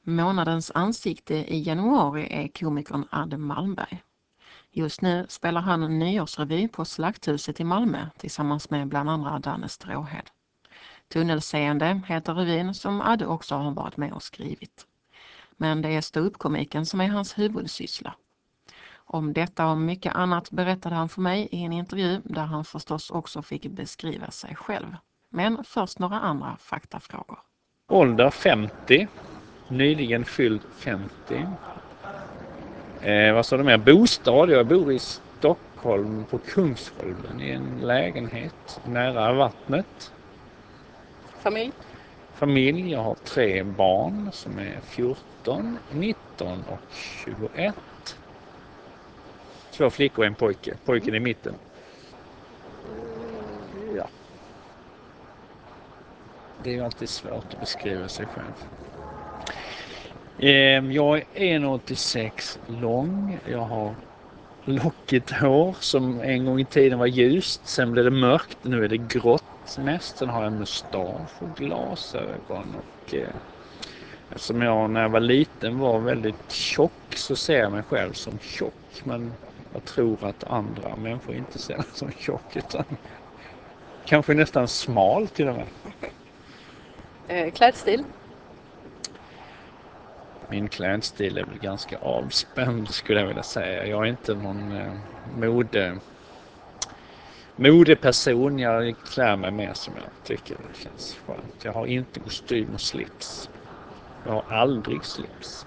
Månadens ansikte i januari är komikern Adde Malmberg. Just nu spelar han en nyårsrevy på Slakthuset i Malmö tillsammans med bland andra Danne Stråhed. Tunnelseende heter revyn som Adde också har varit med och skrivit. Men det är ståuppkomiken som är hans huvudsyssla. Om detta och mycket annat berättade han för mig i en intervju där han förstås också fick beskriva sig själv. Men först några andra faktafrågor. Ålder 50. Nyligen fylld 50. Vad sa du mer? Bostad. Jag bor i Stockholm på Kungsholmen i en lägenhet nära vattnet. Familj. Jag har 3 barn som är 14, 19 och 21. 2 flickor och en pojke. Pojken i mitten. Ja. Det är ju alltid svårt att beskriva sig själv. Jag är 1,86 lång. Jag har lockigt hår som en gång i tiden var ljust. Sen blev det mörkt. Nu är det grått mest. Sen har jag mustasch och glasögon. Och eftersom jag när jag var liten var väldigt tjock så ser jag mig själv som tjock. Men jag tror att andra människor inte ser mig som tjock utan kanske nästan smal till och med. Klädstil? Min klädstil är väl ganska avspänd skulle jag vilja säga. Jag är inte någon modeperson. Jag klär mig mer som jag tycker det känns skönt. Jag har inte kostym och slips. Jag har aldrig slips.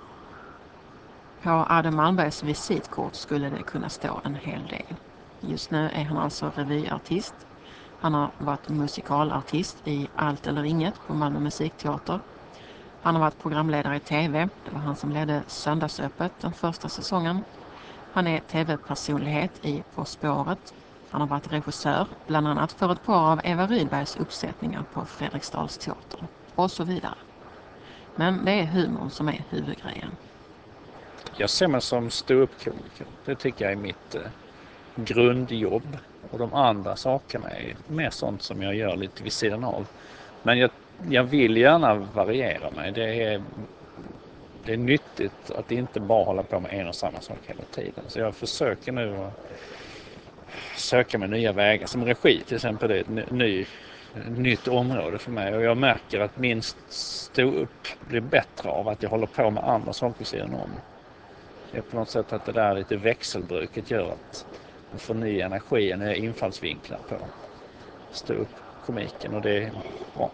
På Adde Malmbergs visitkort skulle det kunna stå en hel del. Just nu är han alltså revyartist. Han har varit musikalartist i Allt eller inget på Malmö musikteater. Han har varit programledare i tv. Det var han som ledde Söndagsöppet den första säsongen. Han är tv-personlighet i På spåret. Han har varit regissör, bland annat för ett par av Eva Rydbergs uppsättningar på Fredriksdalsteatern och så vidare. Men det är humorn som är huvudgrejen. Jag ser mig som ståuppkomiker. Det tycker jag är mitt grundjobb. Och de andra sakerna är mer sånt som jag gör lite vid sidan av. Men jag vill gärna variera mig. Det är nyttigt att inte bara hålla på med en och samma sak hela tiden. Så jag försöker nu att söka mig nya vägar. Som regi till exempel, det är ett nytt område för mig. Och jag märker att min stå-upp blir bättre av att jag håller på med andra saker vid sidan om. Det är på något sätt att det där lite växelbruket gör att man får ny energi, nya infallsvinklar på stå-upp-komiken. Och det är bra.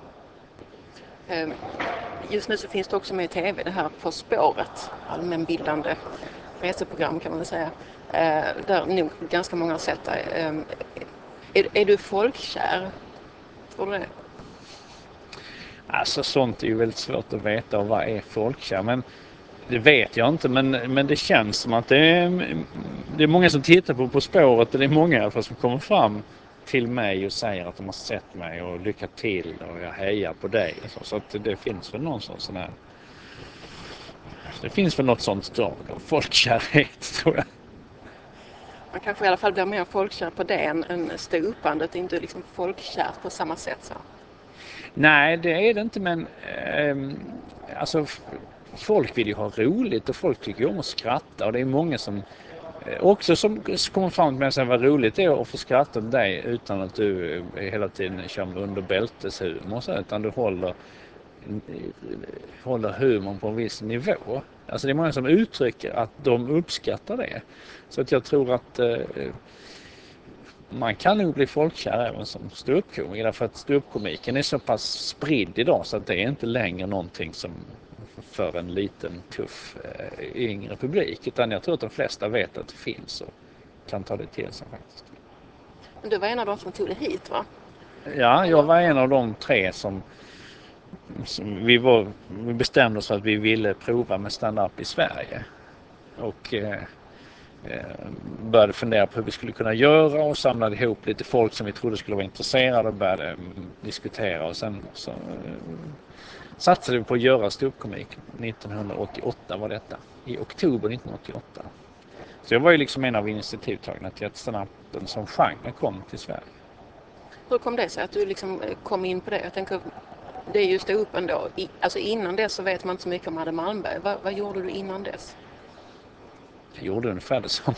Just nu så finns det också med i tv det här På spåret, allmänbildande reseprogram kan man väl säga, där nog ganska många har sett dig. Är du folkkär? Tror du det? Alltså sånt är ju väldigt svårt att veta och vad är folkkär, men det vet jag inte, men det känns som att det är många som tittar på spåret och det är många i alla fall som kommer fram till mig och säger att de har sett mig och lycka till och jag hejar på dig. Så att det finns väl någon sån här. Det finns väl något sånt drag av folkkärhet tror jag. Man kanske i alla fall blir mer folkkär på det än ståuppandet, inte liksom folkkärt på samma sätt så. Nej, det är det inte, men alltså folk vill ju ha roligt och folk tycker om att skratta och det är många som också som kommer fram till mig och säger vad roligt det är att få skratta åt dig utan att du hela tiden kör under bälteshumor så, utan du håller humorn på en viss nivå. Alltså det är många som uttrycker att de uppskattar det. Så att jag tror att man kan nog bli folkkär även som ståuppkomiker därför att ståuppkomiken är så pass spridd idag så att det är inte längre någonting som för en liten tuff yngre publik, utan jag tror att de flesta vet att det finns och kan ta det till sig faktiskt. Du var en av de som tog det hit, va? Ja, jag var en av de 3 som vi bestämde oss för att vi ville prova med stand-up i Sverige och började fundera på hur vi skulle kunna göra och samlade ihop lite folk som vi trodde skulle vara intresserade och började diskutera och sen så satsade vi på att göra ståuppkomik 1988 var detta, i oktober 1988. Så jag var ju liksom en av initiativtagarna till att stand-upen som genre kom till Sverige. Hur kom det sig att du liksom kom in på det? Jag tänker, det är ju stå upp ändå. Alltså innan dess så vet man inte så mycket om Adde Malmberg. Vad gjorde du innan dess? Jag gjorde ungefär detsamma.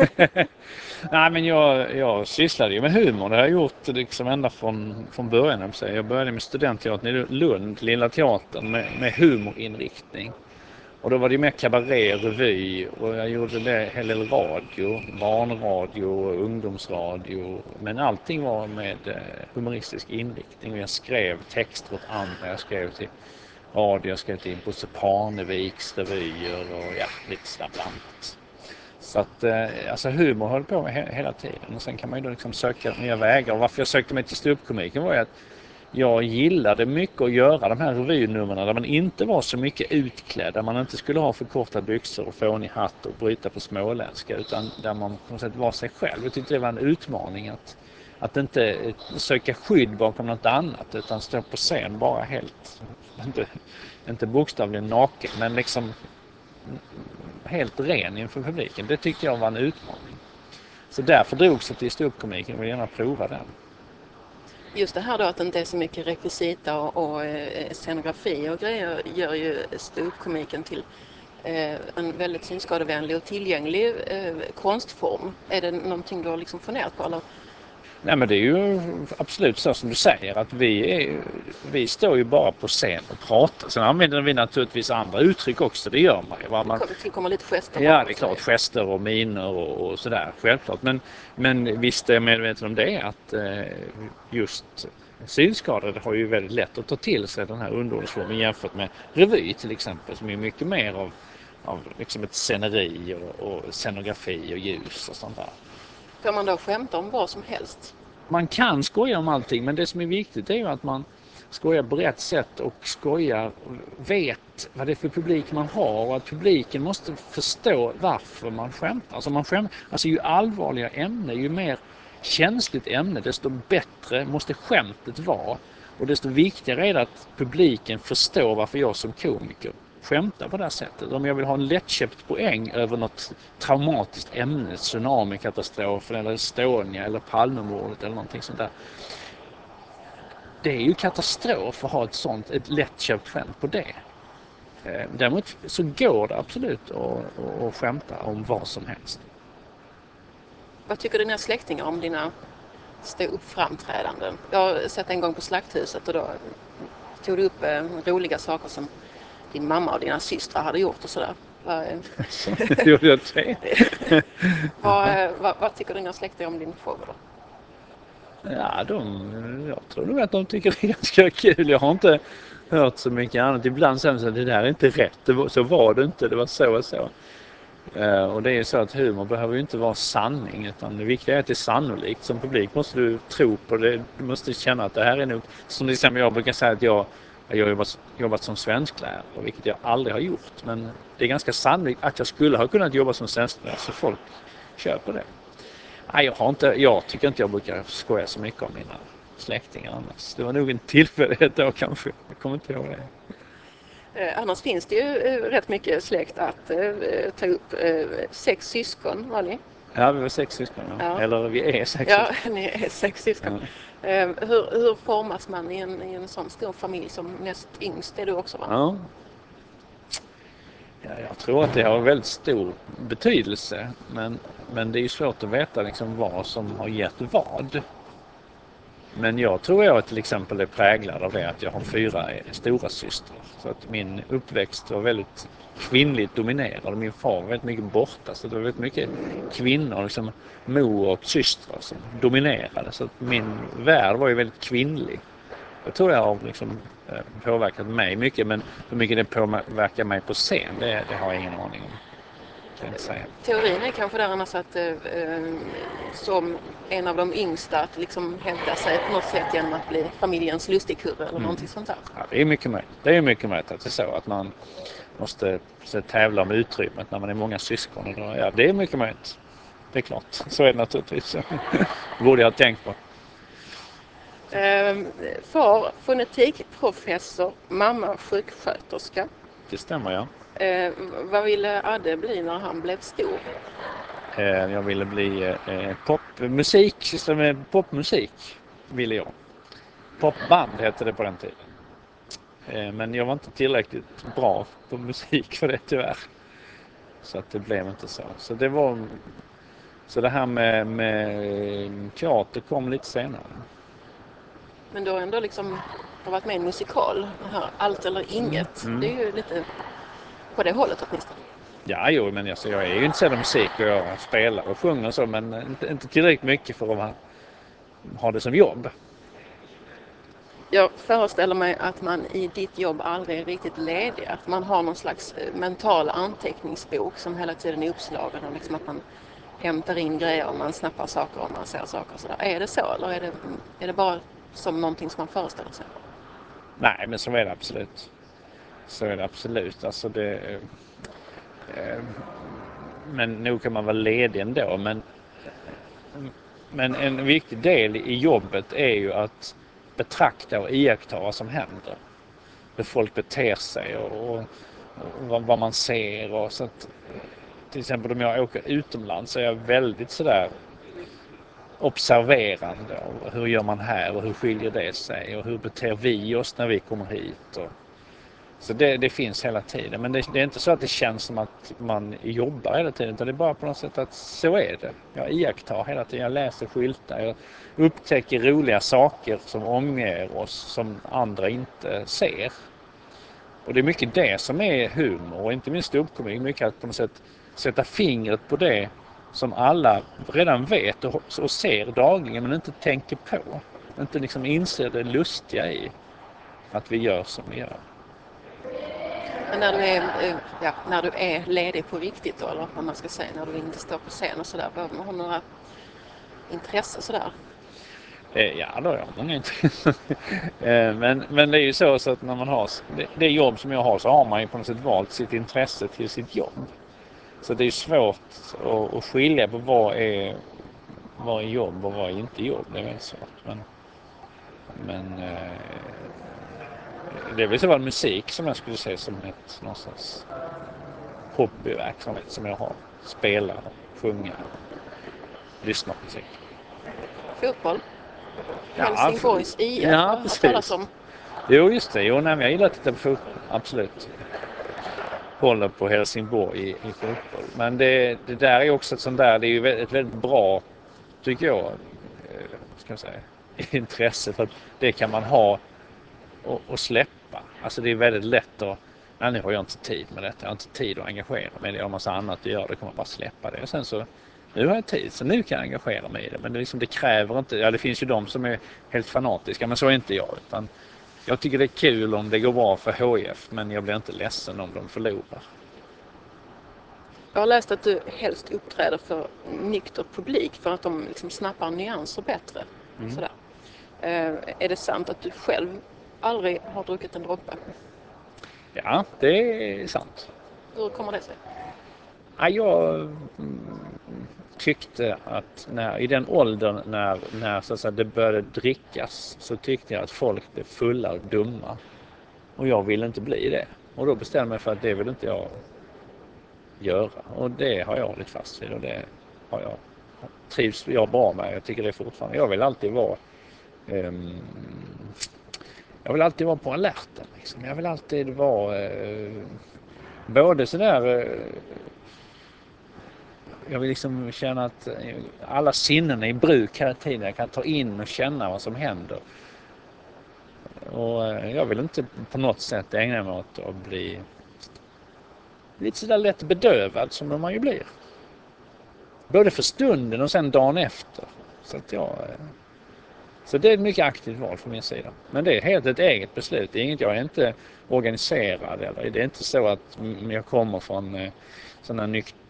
Nej, men jag sysslade ju med humor. Det har jag gjort liksom ända från början. Jag började med studentteatern i Lund, Lilla Teatern, med humorinriktning. Och då var det mer kabaré, revy, och jag gjorde det en hel del radio, barnradio, ungdomsradio. Men allting var med humoristisk inriktning. Och jag skrev texter åt andra. Jag skrev till radio, jag skrev till Bosse Parneviks revyer och lite sådär blandat. Så att alltså humor höll på med hela tiden. Och sen kan man ju då liksom söka nya vägar. Och varför jag sökte mig till ståuppkomiken var ju att jag gillade mycket att göra de här revynumren där man inte var så mycket utklädd, där man inte skulle ha förkortade byxor och fånig hatt och bryta på småländska, utan där man på något sätt var sig själv. Jag tyckte det var en utmaning att inte söka skydd bakom något annat, utan stå på scen bara helt, inte bokstavligen naken, men liksom helt ren inför publiken. Det tyckte jag var en utmaning. Så därför drogs jag till ståuppkomiken och ville gärna prova den. Just det här då att det inte är så mycket rekvisita och scenografi och grejer gör ju ståuppkomiken till en väldigt synskadevänlig och tillgänglig konstform. Är det någonting du har liksom funderat på eller? Nej, men det är ju absolut så som du säger att vi står ju bara på scen och pratar. Sen använder vi naturligtvis andra uttryck också, det gör man ju. Det tillkommer lite gester. Ja, det är klart, gester och miner och sådär, självklart. Men visst är jag medveten om det att just synskadade har ju väldigt lätt att ta till sig den här underhållsformen jämfört med revy till exempel, som är mycket mer av liksom ett sceneri och scenografi och ljus och sånt där. Kan man då skämta om vad som helst? Man kan skoja om allting, men det som är viktigt är ju att man skojar på rätt sätt och skojar vet vad det är för publik man har, och att publiken måste förstå varför man skämtar. Alltså ju allvarligare ämne, ju mer känsligt ämne, desto bättre måste skämtet vara. Och desto viktigare är det att publiken förstår varför jag som komiker skämta på det här sättet. Om jag vill ha en lättköpt poäng över något traumatiskt ämne, tsunamikatastrofen eller Estonia eller Palmemordet eller någonting sånt där. Det är ju katastrof att ha ett lättköpt skämt på det. Däremot så går det absolut att skämta om vad som helst. Vad tycker dina släktingar om dina stå-upp-framträdanden? Jag har sett en gång på Slakthuset och då tog du upp roliga saker som din mamma och dina systrar hade gjort och sådär. Gjorde jag det? Vad tycker dina släktingar om din show då? Ja, jag tror nog att de tycker det är ganska kul. Jag har inte hört så mycket annat. Ibland säger de att det där är inte rätt. Så var det inte, det var så och så. Och det är så att humor behöver ju inte vara sanning, utan det viktiga är att det är sannolikt. Som publik måste du tro på det. Du måste känna att det här är nog, som till exempel jag brukar säga att jag har jobbat som svensklärare, vilket jag aldrig har gjort. Men det är ganska sannolikt att jag skulle ha kunnat jobba som svensklärare, så folk köper det. Nej, jag tycker inte jag brukar skoja så mycket om mina släktingar annars. Det var nog en tillfällighet då kanske. Jag kommer inte ihåg det. Annars finns det ju rätt mycket släkt att ta upp. 6 syskon var ni? Ja, vi var 6 syskon. Ja. Eller vi är 6 syskon. Ja, ni är 6 syskon. Ja. Hur formas man i en sån stor familj som näst yngst är du också, va? Ja. Ja, jag tror att det har väldigt stor betydelse. Men det är ju svårt att veta liksom vad som har gett vad. Men jag tror att till exempel är präglad av det att jag har 4 stora systrar. Så att min uppväxt var väldigt kvinnligt dominerad. Min far var väldigt mycket borta. Så det var väldigt mycket kvinnor, liksom mor och systrar som dominerade. Så att min värld var ju väldigt kvinnlig. Jag tror jag har liksom påverkat mig mycket. Men hur mycket det påverkar mig på scen, det har jag ingen aning om. Teorin är kanske där annars att som en av de yngsta att liksom hävda sig på något sätt genom att bli familjens lustigkurre eller någonting sånt där. Ja, det är mycket möjligt. Det är mycket möjligt att det är så att man måste tävla om utrymmet när man är många syskon. Och då, ja, det är mycket möjligt. Det är klart. Så är det naturligtvis. Borde jag ha tänkt på. Far fonetikprofessor, mamma sjuksköterska. Det stämmer, ja. Vad ville Adde bli när han blev stor? Jag ville bli popmusik ville jag. Popband hette det på den tiden. Men jag var inte tillräckligt bra på musik för det tyvärr. Så att det blev inte så. Så det här med teater kom lite senare. Men du har ändå liksom varit med i en musikal, det här Allt eller inget. Det är ju lite på det hållet åtminstone. Ja, jo, men jag är ju intresserad av musik och jag spelar och sjunger och så, men inte tillräckligt mycket för att ha det som jobb. Jag föreställer mig att man i ditt jobb aldrig är riktigt ledig. Att man har någon slags mental anteckningsbok som hela tiden är uppslagen. Och liksom att man hämtar in grejer och man snappar saker och man ser saker. Så där. Är det så eller är det bara som någonting som man föreställer sig? Nej, men så är det absolut. Alltså men nog kan man vara ledig ändå. Men en viktig del i jobbet är ju att betrakta och iaktta vad som händer. Hur folk beter sig och vad man ser. Och så att, till exempel om jag åker utomlands så är jag väldigt sådär observerande. Och hur gör man här och hur skiljer det sig och hur beter vi oss när vi kommer hit. Så det finns hela tiden. Men det är inte så att det känns som att man jobbar hela tiden. Utan det är bara på något sätt att så är det. Jag iakttar hela tiden. Jag läser skyltar. Jag upptäcker roliga saker som omger oss som andra inte ser. Och det är mycket det som är humor. Och inte minst ståuppkomik. Mycket att på något sätt sätta fingret på det som alla redan vet och ser dagligen men inte tänker på. Inte liksom inser det lustiga i att vi gör som vi gör. När du är ledig på riktigt då, eller vad man ska säga, när du inte står på scen och sådär, behöver man ha några intressen sådär? Ja, då har jag många intressen. Men det är ju så att när man har det jobb som jag har så har man ju på något sätt valt sitt intresse till sitt jobb. Så det är svårt att skilja på vad är jobb och vad är inte jobb. Det är väldigt svårt. Men det är väl så var musik som jag skulle se som någonstans hobbyverksamhet som jag har. Spela, sjunga, lyssna på musik. Fotboll? Ja, Helsingborgs IF ja, har talas om. Jo, just det. Jag gillar att titta på fotboll. Absolut. Håller på Helsingborg i fotboll. Men det där är också ett sånt där, det är ju ett väldigt bra, tycker jag, ska jag säga, intresse. För att det kan man ha och släppa. Alltså det är väldigt lätt att, nej, nu har jag inte tid med detta. Jag har inte tid att engagera mig. Det är en massa annat att göra, det kommer bara släppa det. Och sen så, nu har jag tid, så nu kan jag engagera mig i det. Men det kräver inte, ja det finns ju de som är helt fanatiska, men så är inte jag. Utan jag tycker det är kul om det går bra för HIF, men jag blir inte ledsen om de förlorar. Jag har läst att du helst uppträder för nykter publik för att de liksom snappar nyanser bättre. Sådär. Är det sant att du själv aldrig har druckit en droppe? Ja, det är sant. Hur kommer det sig? Ja, jag tyckte att i den åldern när så att säga, det började drickas så tyckte jag att folk blev fulla och dumma. Och jag ville inte bli det. Och då bestämde jag mig för att det vill inte jag göra. Och det har jag hållit fast vid och det har jag trivs jag bra med. Jag tycker det fortfarande. Jag vill alltid vara på alerten. Liksom. Jag vill alltid vara både sådär jag vill liksom känna att alla sinnen är i bruk hela tiden. Jag kan ta in och känna vad som händer. Och jag vill inte på något sätt ägna mig åt att bli lite sådär lätt bedövad som man ju blir. Både för stunden och sen dagen efter. Så det är ett mycket aktivt val från min sida. Men det är helt ett eget beslut. Det är inget, jag är inte organiserad. Eller det är inte så att jag kommer från sådana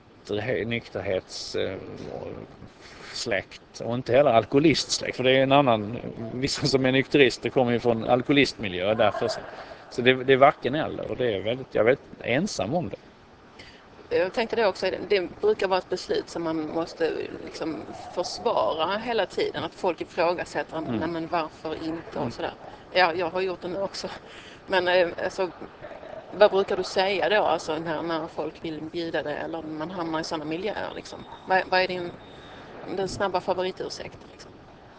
nykterhetssläkt och inte heller alkoholistsläkt. För det är en annan, vissa som är nykterister kommer ju från alkoholistmiljö. Därför, så det är varken eller och jag är väldigt ensam om det. Jag tänkte det också, det brukar vara ett beslut som man måste liksom försvara hela tiden. Att folk ifrågasätter, nej men varför inte och sådär. Ja, jag har gjort det nu också. Men alltså, vad brukar du säga då alltså, när folk vill bjuda dig eller man hamnar i sådana miljöer? Liksom? Vad är den snabba favoritursäkten? Liksom?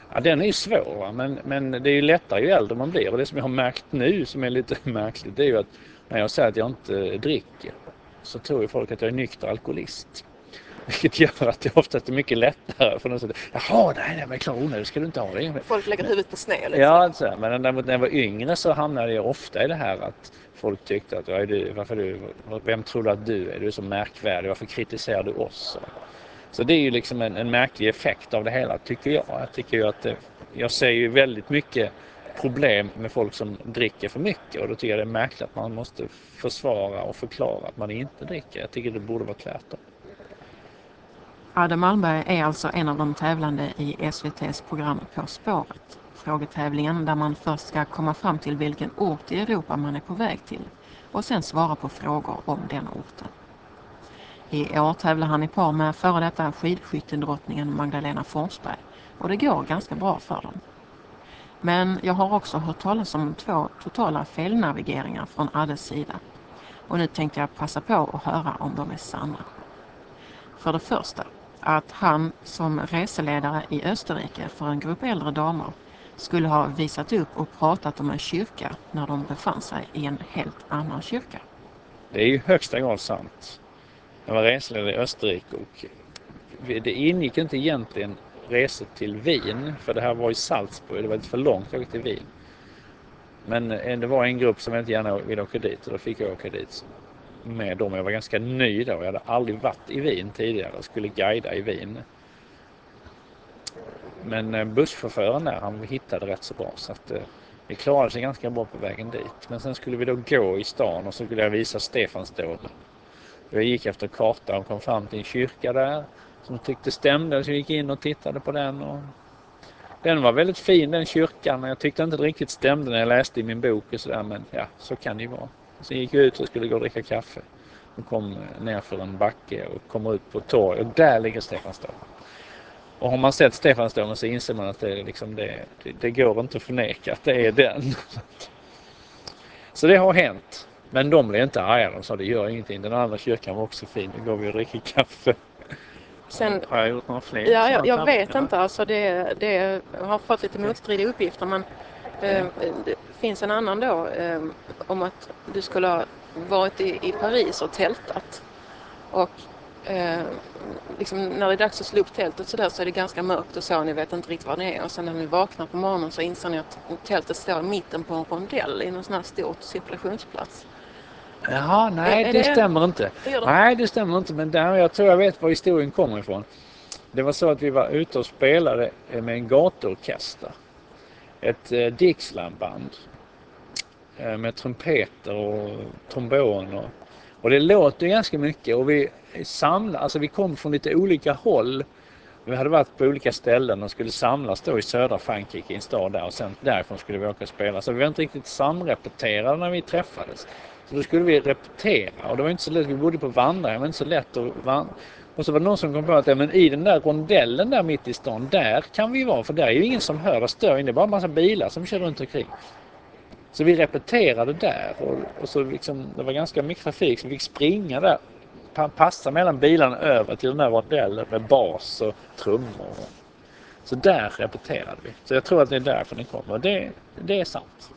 Ja, den är ju svår, va? Men det är ju lättare ju äldre man blir. Och det som jag har märkt nu som är lite märkligt, det är ju att när jag säger att jag inte dricker så tror ju folk att jag är nykter alkoholist. Vilket gör att det oftast är mycket lättare för någon säger, jaha, nej men klar, det ska du inte ha det. Folk lägger huvudet på sned. Liksom. Ja, alltså, men däremot när jag var yngre så hamnade jag ofta i det här att folk tyckte att vem tror du att du är? Du är så märkvärdig, varför kritiserar du oss? Så det är ju liksom en märklig effekt av det hela, tycker jag. Jag tycker ju att jag ser ju väldigt mycket problem med folk som dricker för mycket, och då tycker jag det är märkligt att man måste försvara och förklara att man inte dricker. Jag tycker det borde vara tvärtom. Adam Malmberg är alltså en av de tävlande i SVT:s program På spåret. Frågetävlingen där man först ska komma fram till vilken ort i Europa man är på väg till och sen svara på frågor om den orten. I år tävlar han i par med före detta skidskyttedrottningen Magdalena Forsberg, och det går ganska bra för dem. Men jag har också hört talas om 2 totala felnavigeringar från Addes sida. Och nu tänkte jag passa på att höra om de är sanna. För det första, att han som reseledare i Österrike för en grupp äldre damer skulle ha visat upp och pratat om en kyrka när de befann sig i en helt annan kyrka. Det är ju högsta grad sant. Jag var reseledare i Österrike och det ingick inte egentligen resor till Wien, för det här var i Salzburg, det var lite för långt att åka till Wien. Men det var en grupp som jag inte gärna ville åka dit, och då fick jag åka dit med dem. Jag var ganska ny då, jag hade aldrig varit i Wien tidigare och skulle guida i Wien. Men busschauffören där, han hittade rätt så bra, så att vi klarade sig ganska bra på vägen dit. Men sen skulle vi då gå i stan och så skulle jag visa Stefansdåren. Jag gick efter kartan och kom fram till en kyrka där som tyckte stämde, så jag gick in och tittade på den. Och den var väldigt fin, den kyrkan. Jag tyckte inte det riktigt stämde när jag läste i min bok och sådär, men ja, så kan det ju vara. Sen gick jag ut och skulle gå och dricka kaffe och kom ner för en backe och kom ut på torg, och där ligger Stefansdåren. Och har man sett Stefansdåren så inser man att det går inte att förneka att det är den. Så det har hänt. Men de blev inte arga, de sa det gör ingenting. Den andra kyrkan var också fin, nu går vi och dricker kaffe. Sen, har jag gjort några fler? Ja, jag vet inte. Alltså jag har fått lite motstridiga uppgifter, men det finns en annan då om att du skulle ha varit i Paris och tältat. Och liksom när det är dags att slå upp tältet så är det ganska mörkt och så, ni vet inte riktigt vad det är. Och sen när ni vaknar på morgonen så inser ni att tältet står i mitten på en rondell i någon sån här stor cirkulationsplats. Jaha, nej, det stämmer inte. Nej, det stämmer inte, men jag tror jag vet var historien kommer ifrån. Det var så att vi var ute och spelade med en gatuorkester. Ett Dixielandband med trumpeter och tromboner. Och det låter ganska mycket, och vi samlade, alltså vi kom från lite olika håll. Vi hade varit på olika ställen och skulle samlas då i södra Frankrike i en stad där, och sen därifrån skulle vi åka och spela. Så vi var inte riktigt samrepeterade när vi träffades. Så då skulle vi repetera, och det var inte så lätt, vi bodde på vandring, det var inte så lätt att vandra. Och så var det någon som kom på att men i den där rondellen där mitt i stan, där kan vi vara, för där är ju ingen som hör och stör in, det är bara en massa bilar som kör runt omkring. Så vi repeterade där, och så liksom, det var ganska mycket trafik, så vi fick springa där, passa mellan bilarna över till den där rondellen med bas och trummor. Så där repeterade vi. Så jag tror att det är därför den kommer, och det är sant.